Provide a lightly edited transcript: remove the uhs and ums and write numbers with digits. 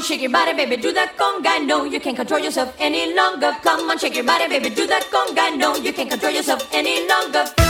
shake your body, baby, do that conga. No, you can't control yourself any longer. Come on, shake your body, baby, do that conga. No, you can't control yourself any longer.